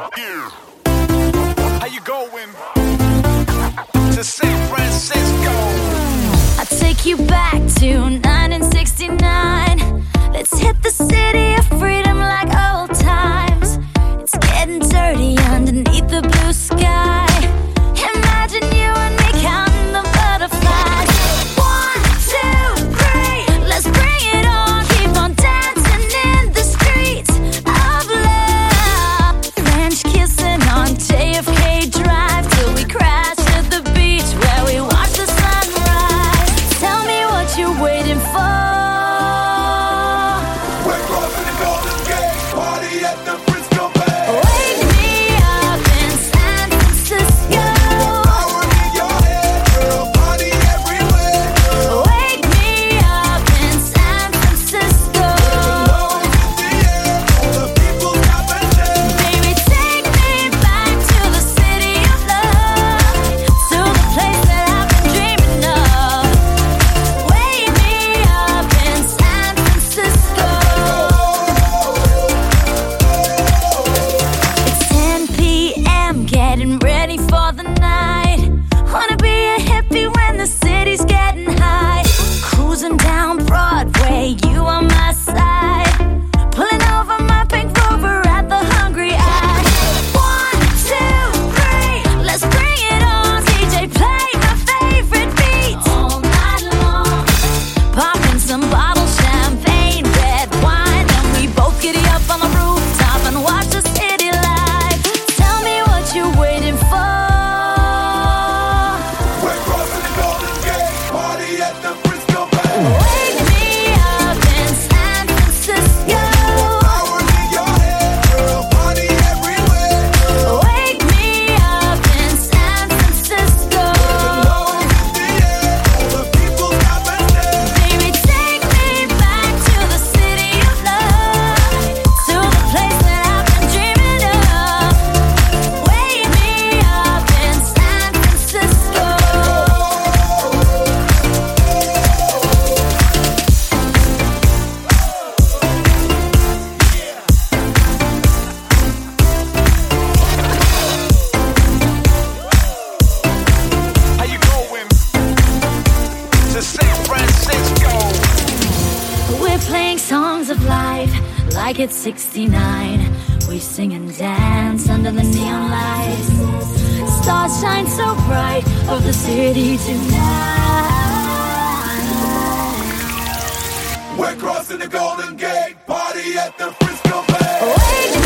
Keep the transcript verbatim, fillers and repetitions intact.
Yeah. How you going? To San Francisco. I take you back to nineteen sixty-nine. Let's hit the city of freedom like old times. It's getting dirty underneath the blue sky. Imagine you and me counting the butterflies. One, two, three, let's bring it on. Keep on dancing in the streets of love. French kissing on J F K Drive till we crash at the beach where we watch the sunrise. Tell me what you're waiting for. We're crossing the Golden Gate, party at the Frisco Bay. Wake me up in San Francisco. Power in your head, girl, party everywhere. Wake me up in San Francisco. Love is in the air, all the people stop and dance. Baby, take me back to the city of love, to the place that I've been dreaming of. Wake me up in San Francisco. It's ten p.m. getting ready for the night. Wanna be a hippie when the city's getting high. Cruising down Broadway, you on my side. Pulling over my pink Rover at the Hungry Eye. One, two, three, let's bring it on. D J, play my favorite beats all night long. Popping some bottle champagne, red wine, and we both giddy up on the rooftop and watch the city live. Tell me what you're waiting for. We're crossing the Golden Gate, party at the Frisco Bay. Wake me up in San Francisco. Power in your head, girl, party everywhere. Wake me up in San Francisco. Love is in the air, all the people stop and dance. Baby, take me back to the city of love, to the place that I've been dreaming of. Wake me up in San Francisco. How you going? To San Francisco. We're playing songs of life like it's sixty-nine. We sing and dance under the neon lights. Stars shine so bright over the city tonight. We're crossing the Golden Gate, party at the Frisco Bay. Wake